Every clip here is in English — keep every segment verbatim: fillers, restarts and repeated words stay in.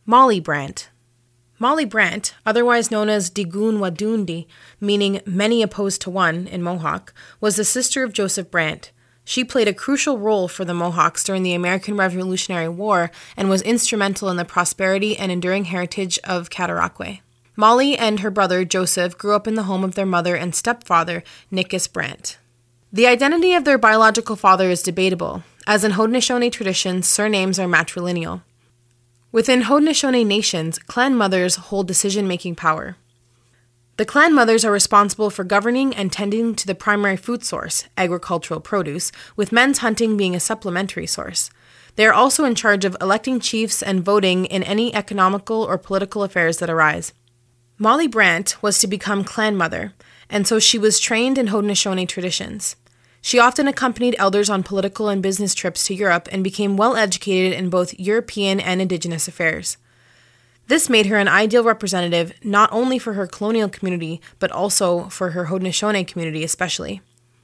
Molly Brant. Molly Brant, otherwise known as Digun Wadundi, meaning many opposed to one in Mohawk, was the sister of Joseph Brant. She played a crucial role for the Mohawks during the American Revolutionary War and was instrumental in the prosperity and enduring heritage of Cataraqui. Molly and her brother Joseph grew up in the home of their mother and stepfather, Nickus Brant. The identity of their biological father is debatable, as in Haudenosaunee traditions, surnames are matrilineal. Within Haudenosaunee nations, clan mothers hold decision-making power. The clan mothers are responsible for governing and tending to the primary food source, agricultural produce, with men's hunting being a supplementary source. They are also in charge of electing chiefs and voting in any economical or political affairs that arise. Molly Brant was to become clan mother, and so she was trained in Haudenosaunee traditions. She often accompanied elders on political and business trips to Europe and became well educated in both European and Indigenous affairs. This made her an ideal representative not only for her colonial community, but also for her Haudenosaunee community especially.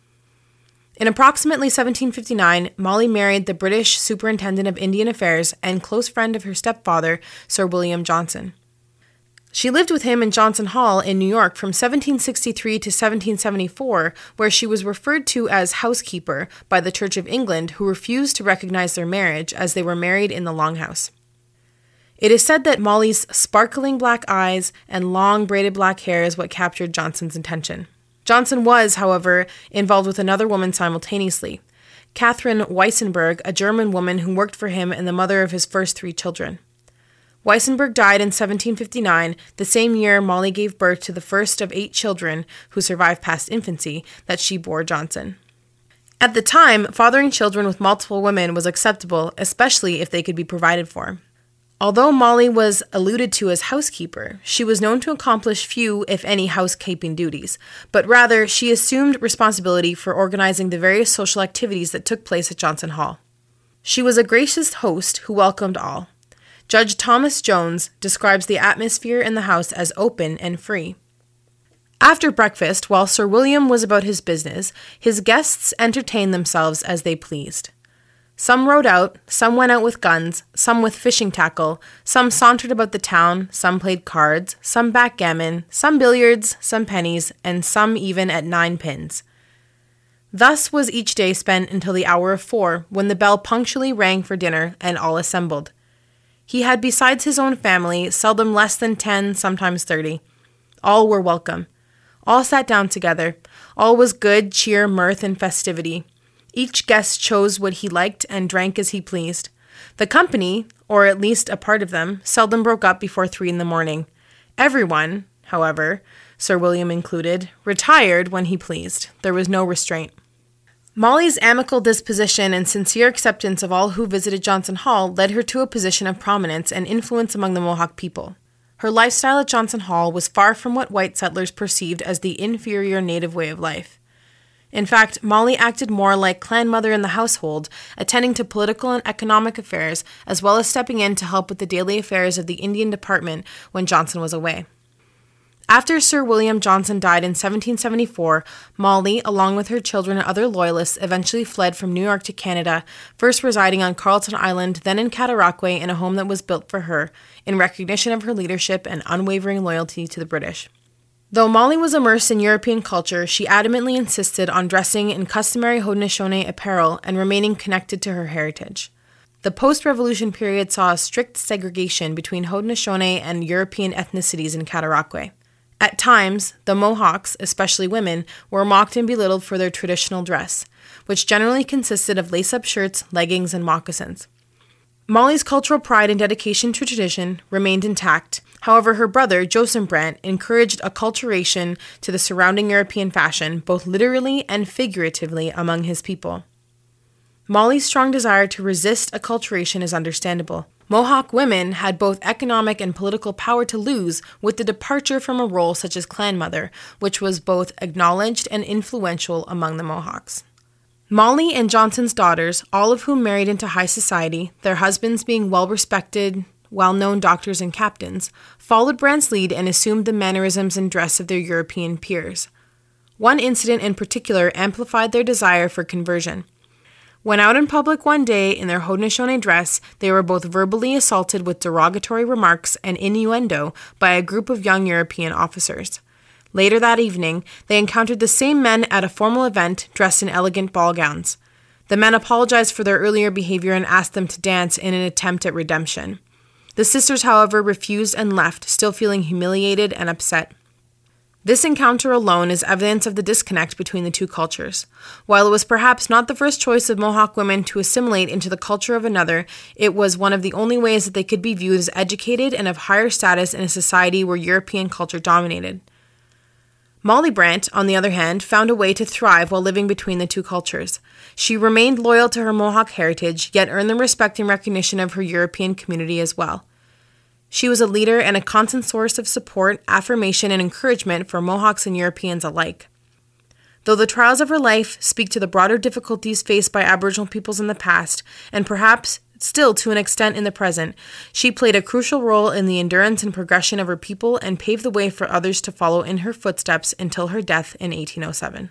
In approximately seventeen fifty-nine, Molly married the British Superintendent of Indian Affairs and close friend of her stepfather, Sir William Johnson. She lived with him in Johnson Hall in New York from seventeen sixty-three to seventeen seventy-four, where she was referred to as housekeeper by the Church of England, who refused to recognize their marriage as they were married in the Longhouse. It is said that Molly's sparkling black eyes and long braided black hair is what captured Johnson's attention. Johnson was, however, involved with another woman simultaneously, Catherine Weissenberg, a German woman who worked for him and the mother of his first three children. Weissenberg died in seventeen fifty-nine, the same year Molly gave birth to the first of eight children who survived past infancy that she bore Johnson. At the time, fathering children with multiple women was acceptable, especially if they could be provided for. Although Molly was alluded to as housekeeper, she was known to accomplish few, if any, housekeeping duties, but rather she assumed responsibility for organizing the various social activities that took place at Johnson Hall. She was a gracious host who welcomed all. Judge Thomas Jones describes the atmosphere in the house as open and free. After breakfast, while Sir William was about his business, his guests entertained themselves as they pleased. Some rode out, some went out with guns, some with fishing tackle, some sauntered about the town, some played cards, some backgammon, some billiards, some pennies, and some even at nine pins. Thus was each day spent until the hour of four, when the bell punctually rang for dinner and all assembled. He had besides his own family seldom less than ten, sometimes thirty. All were welcome. All sat down together. All was good cheer, mirth, and festivity. Each guest chose what he liked and drank as he pleased. The company, or at least a part of them, seldom broke up before three in the morning. Everyone, however, Sir William included, retired when he pleased. There was no restraint. Molly's amicable disposition and sincere acceptance of all who visited Johnson Hall led her to a position of prominence and influence among the Mohawk people. Her lifestyle at Johnson Hall was far from what white settlers perceived as the inferior native way of life. In fact, Molly acted more like clan mother in the household, attending to political and economic affairs, as well as stepping in to help with the daily affairs of the Indian Department when Johnson was away. After Sir William Johnson died in seventeen seventy-four, Molly, along with her children and other loyalists, eventually fled from New York to Canada, first residing on Carleton Island, then in Cataraqui in a home that was built for her, in recognition of her leadership and unwavering loyalty to the British. Though Molly was immersed in European culture, she adamantly insisted on dressing in customary Haudenosaunee apparel and remaining connected to her heritage. The post-revolution period saw a strict segregation between Haudenosaunee and European ethnicities in Cataraqui. At times, the Mohawks, especially women, were mocked and belittled for their traditional dress, which generally consisted of lace-up shirts, leggings, and moccasins. Molly's cultural pride and dedication to tradition remained intact. However, her brother, Joseph Brant, encouraged acculturation to the surrounding European fashion, both literally and figuratively, among his people. Molly's strong desire to resist acculturation is understandable. Mohawk women had both economic and political power to lose with the departure from a role such as clan mother, which was both acknowledged and influential among the Mohawks. Molly and Johnson's daughters, all of whom married into high society, their husbands being well-respected, well-known doctors and captains, followed Brant's lead and assumed the mannerisms and dress of their European peers. One incident in particular amplified their desire for conversion. When out in public one day in their Haudenosaunee dress, they were both verbally assaulted with derogatory remarks and innuendo by a group of young European officers. Later that evening, they encountered the same men at a formal event dressed in elegant ball gowns. The men apologized for their earlier behavior and asked them to dance in an attempt at redemption. The sisters, however, refused and left, still feeling humiliated and upset. This encounter alone is evidence of the disconnect between the two cultures. While it was perhaps not the first choice of Mohawk women to assimilate into the culture of another, it was one of the only ways that they could be viewed as educated and of higher status in a society where European culture dominated. Molly Brant, on the other hand, found a way to thrive while living between the two cultures. She remained loyal to her Mohawk heritage, yet earned the respect and recognition of her European community as well. She was a leader and a constant source of support, affirmation, and encouragement for Mohawks and Europeans alike. Though the trials of her life speak to the broader difficulties faced by Aboriginal peoples in the past, and perhaps still to an extent in the present, she played a crucial role in the endurance and progression of her people and paved the way for others to follow in her footsteps until her death in eighteen oh seven.